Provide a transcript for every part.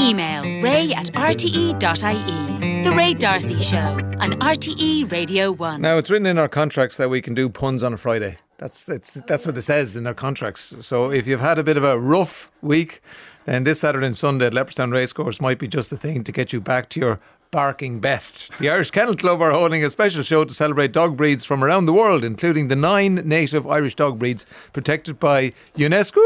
Email ray@rte.ie. The Ray D'Arcy Show on RTE Radio 1. Now, it's written in our contracts that we can do puns on a Friday. That's what it says in our contracts. So if you've had a bit of a rough week, then this Saturday and Sunday at Leopardstown Racecourse might be just the thing to get you back to your barking best. The Irish Kennel Club are holding a special show to celebrate dog breeds from around the world, including the 9 native Irish dog breeds protected by UNESCO.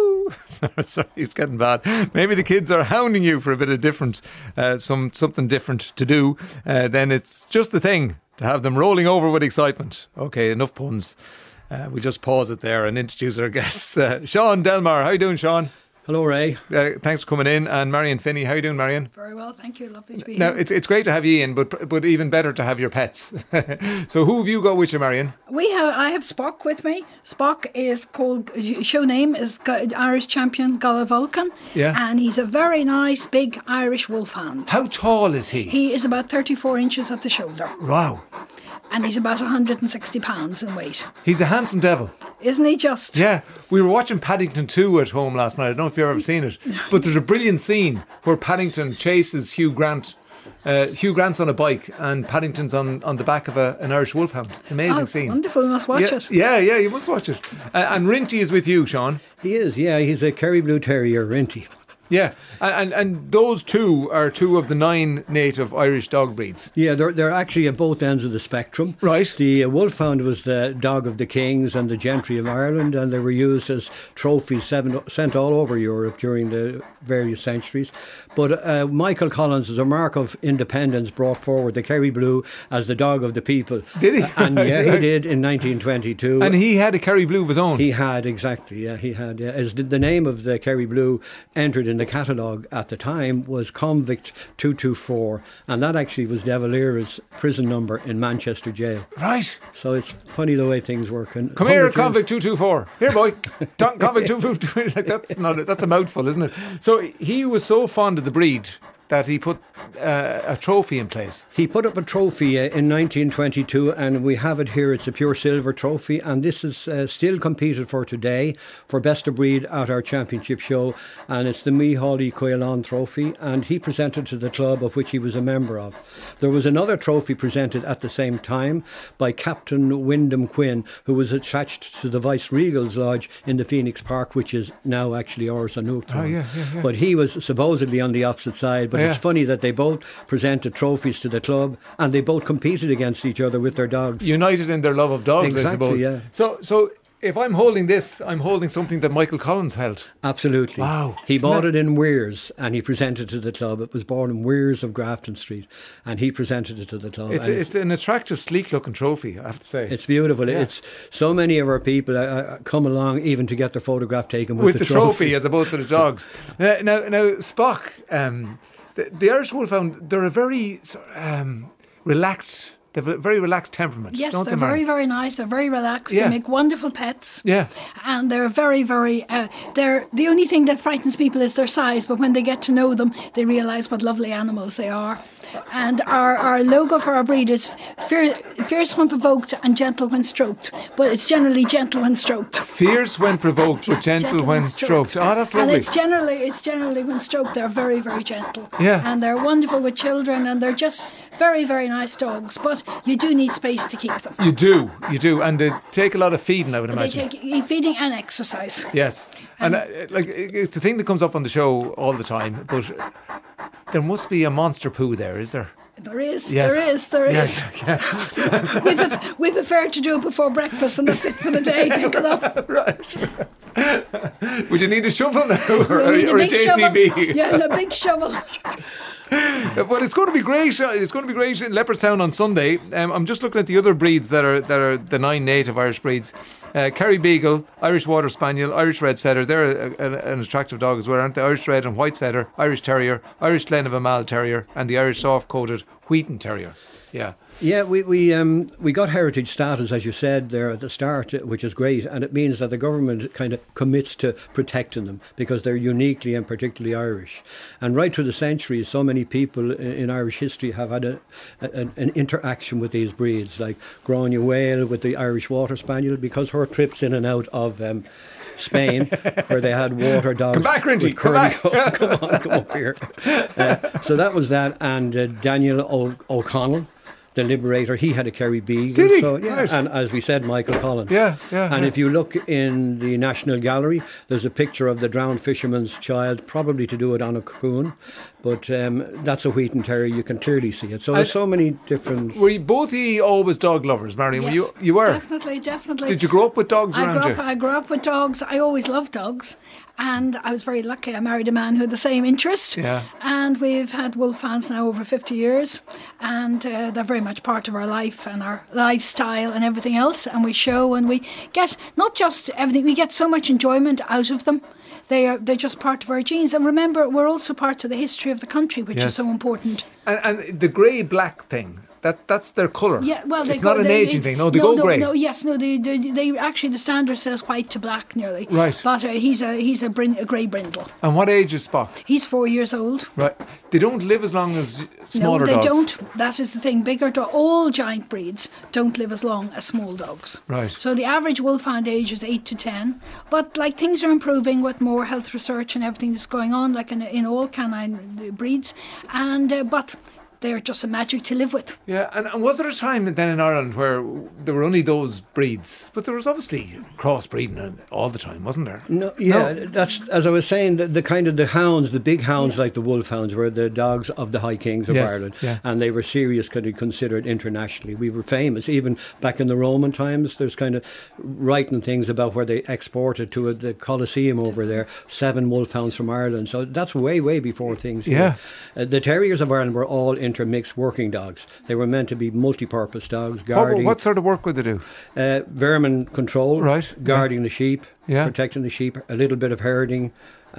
Sorry, it's getting bad. Maybe the kids are hounding you for a bit of different, something different to do. Then it's just the thing to have them rolling over with excitement. Okay, enough puns. We just pause it there and introduce our guests. Sean Delmar, how you doing, Sean? Hello, Ray. Thanks for coming in. And Marion Finney, how you doing, Marion? Very well, thank you. Lovely to be now, here. it's great to have you in, but even better to have your pets. So who have you got with you, Marion? I have Spock with me. Spock is called, show name is Irish champion Gala Vulcan. Yeah. And he's a very nice big Irish wolfhound. How tall is he? He is about 34 inches at the shoulder. Wow. And he's about 160 pounds in weight. He's a handsome devil. Isn't he just? Yeah. We were watching Paddington 2 at home last night. I don't know if you've ever seen it. But there's a brilliant scene where Paddington chases Hugh Grant. Hugh Grant's on a bike and Paddington's on the back of an Irish wolfhound. It's an amazing scene. Wonderful, we must watch it. Yeah, you must watch it. And Rinty is with you, Sean. He is, yeah. He's a Kerry Blue Terrier, Rinty. Yeah, and those two are 2 of the 9 native Irish dog breeds. Yeah, they're actually at both ends of the spectrum. Right. The Wolfhound was the dog of the kings and the gentry of Ireland, and they were used as trophies sent all over Europe during the various centuries. But Michael Collins, as a mark of independence, brought forward the Kerry Blue as the dog of the people. Did he? And yeah, he did in 1922. And he had a Kerry Blue of his own? He had, exactly, yeah, he had. Yeah. As the name of the Kerry Blue entered in the catalogue at the time was Convict 224, and that actually was De Valera's prison number in Manchester jail. Right. So it's funny the way things work. And come here, Convict 224. Here, boy. Convict 224. That's a mouthful, isn't it? So he was so fond of the breed that he put a trophy in place. He put up a trophy in 1922, and we have it here. It's a pure silver trophy, and this is still competed for today for best of breed at our championship show, and it's the Mihali Coelon trophy, and he presented to the club of which he was a member of. There was another trophy presented at the same time by Captain Wyndham Quinn, who was attached to the Viceregal's Lodge in the Phoenix Park, which is now actually ours on Oaktown. Oh, yeah. But he was supposedly on the opposite side, but it's funny that they both presented trophies to the club and they both competed against each other with their dogs. United in their love of dogs, exactly, I suppose. Yeah. So if I'm holding this, I'm holding something that Michael Collins held. Absolutely. Wow. He bought it in Weirs and he presented it to the club. It was born in Weirs of Grafton Street and he presented it to the club. It's an attractive, sleek looking trophy, I have to say. It's beautiful. Yeah. It's so many of our people come along even to get their photograph taken with the trophy as opposed to the dogs. Now Spock, the Irish Wolfhound, they're a very relaxed. They have a very relaxed temperament. Yes, don't they're they, very, very nice. They're very relaxed. Yeah. They make wonderful pets. Yeah. And they're very, very... they're the only thing that frightens people is their size, but when they get to know them, they realise what lovely animals they are. And our logo for our breed is fierce when provoked and gentle when stroked. But it's generally gentle when stroked. Fierce when provoked, but gentle when stroked. Oh, that's lovely. And it's generally when stroked, they're very, very gentle. Yeah. And they're wonderful with children, and they're just very, very nice dogs. But you do need space to keep them. You do. And they take a lot of feeding, I would imagine. They take feeding and exercise. Yes. And it's the thing that comes up on the show all the time, but there must be a monster poo there, is there? There is. Yes. There is. Yes. Yeah. We prefer to do it before breakfast, and that's it for the day. Pick it up. Right. Would you need a shovel now, or a JCB? Shovel. Yeah, a big shovel. But it's going to be great. It's going to be great in Leopardstown on Sunday. I'm just looking at the other breeds that are the 9 native Irish breeds. Kerry Beagle, Irish Water Spaniel, Irish Red Setter. They're an attractive dog as well, aren't they? Irish Red and White Setter, Irish Terrier, Irish Glen of Amal Terrier, and the Irish Soft-Coated Wheaton Terrier. Yeah. Yeah, we got heritage status, as you said there at the start, which is great, and it means that the government kind of commits to protecting them because they're uniquely and particularly Irish. And right through the centuries, so many people in Irish history have had an interaction with these breeds, like Grania Whale with the Irish Water Spaniel, because her her trips in and out of Spain, where they had water dogs. Come back, Rinty, with come curly- back. come up here. So that was that. And Daniel O'Connell, the Liberator, he had a Kerry Beagle. Did he? So, yeah. Right. And as we said, Michael Collins. Yeah. And if you look in the National Gallery, there's a picture of the drowned fisherman's child, probably to do it on a coon. But that's a Wheaton Terrier. You can clearly see it. So there's so many different... Were you both of you always dog lovers, Marion? Yes, You were? Definitely. Did you grow up with dogs around you? I grew up with dogs. I always loved dogs. And I was very lucky. I married a man who had the same interest. Yeah. And we've had wolfhounds now over 50 years. And they're very much part of our life and our lifestyle and everything else. And we show and we get not just everything, we get so much enjoyment out of them. They're just part of our genes. And remember, we're also part of the history of the country, which is so important. And the grey-black thing, that's their colour. Yeah, well, it's not an aging thing. No, they go grey. They actually, the standard says white to black nearly. Right. But he's a grey brindle. And what age is Spock? He's 4 years old. Right. They don't live as long as smaller dogs. No, they dogs. don't. That is the thing. All giant breeds don't live as long as small dogs. Right. So the average wolfhound age is 8 to 10. But like things are improving with more health research and everything that's going on, like in all canine breeds. And but they're just a magic to live with. Yeah, and was there a time then in Ireland where there were only those breeds? But there was obviously crossbreeding all the time, wasn't there? No, that's, as I was saying, the kind of the hounds, the big hounds like the wolfhounds were the dogs of the High Kings of Ireland. Yeah. And they were serious, kind of considered internationally. We were famous, even back in the Roman times. There's kind of writing things about where they exported to the Colosseum over there, 7 wolfhounds from Ireland. So that's way, way before things. Yeah. The terriers of Ireland were all intermixed working dogs. They were meant to be multi-purpose dogs, guarding. What sort of work would they do? Vermin control, right? Guarding the sheep, Yeah. protecting the sheep, a little bit of herding,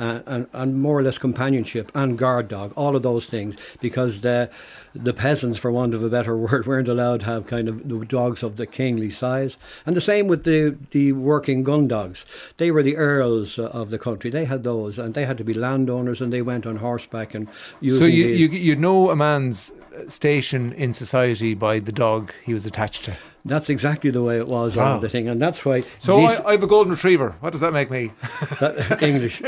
and more or less companionship and guard dog, all of those things, because the peasants, for want of a better word, weren't allowed to have kind of the dogs of the kingly size. And the same with the working gun dogs. They were the earls of the country. They had those, and they had to be landowners, and they went on horseback and using So these. you know a man's station in society by the dog he was attached to. That's exactly the way it was all the thing, and that's why. So I have a golden retriever. What does that make me? English.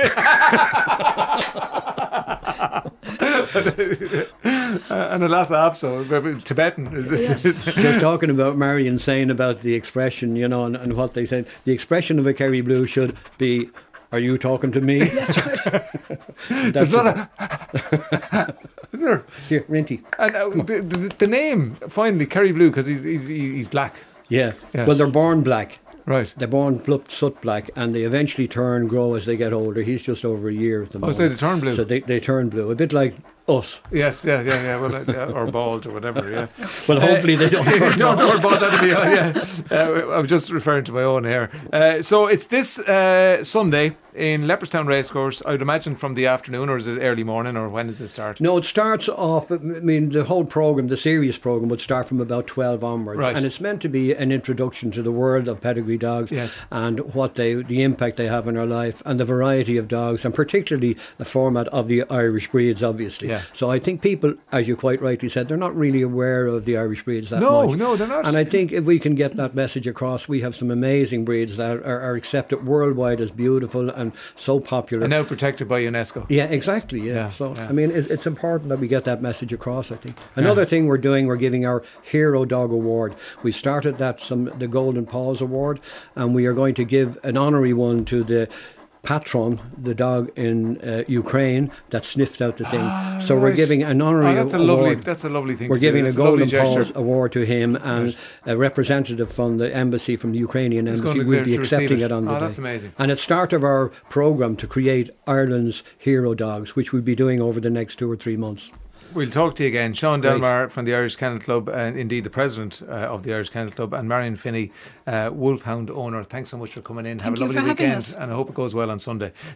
And a Lhasa Apso, Tibetan. Just talking about Marion saying about the expression, and what they said. The expression of a Kerry Blue should be, "Are you talking to me?" That's right. There's not a... Isn't there? Here, Rinty. And the name, finally, Kerry Blue, because he's black. Yeah. Well, they're born black. Right. They're born soot black, and they eventually grow as they get older. He's just over a year at the moment. So they turn blue. So they turn blue, a bit like us. Yes, yeah. Well, or bald or whatever. Yeah. Well, hopefully they don't turn don't worry about that. Yeah. I'm just referring to my own hair. So it's this Sunday in Leopardstown Racecourse. I'd imagine from the afternoon, or is it early morning, or when does it start? No, it starts off. I mean, the whole program, the serious program, would start from about 12 onwards, right. And it's meant to be an introduction to the world of pedigree dogs, yes. And what the impact they have in our life, and the variety of dogs, and particularly the format of the Irish breeds, obviously. Yeah. So I think people, as you quite rightly said, they're not really aware of the Irish breeds that much. No, they're not. And I think if we can get that message across, we have some amazing breeds that are accepted worldwide as beautiful and so popular. And now protected by UNESCO. Yeah, exactly. Yeah. So, I mean, it's important that we get that message across, I think. Another thing we're giving our Hero Dog Award. We started the Golden Paws Award, and we are going to give an honorary one to the Patron, the dog in Ukraine that sniffed out the thing. So we're giving an honorary award. That's a lovely thing. We're giving a Golden Paws Award to him, and right. a representative from the embassy, from the Ukrainian embassy, will be accepting it on the day. That's amazing. And it's start of our programme to create Ireland's hero dogs, which we'll be doing over the next 2 or 3 months. We'll talk to you again. Sean Delmar from the Irish Kennel Club, and indeed the president of the Irish Kennel Club, and Marion Finney, Wolfhound owner. Thanks so much for coming in. Have a lovely weekend, and I hope it goes well on Sunday.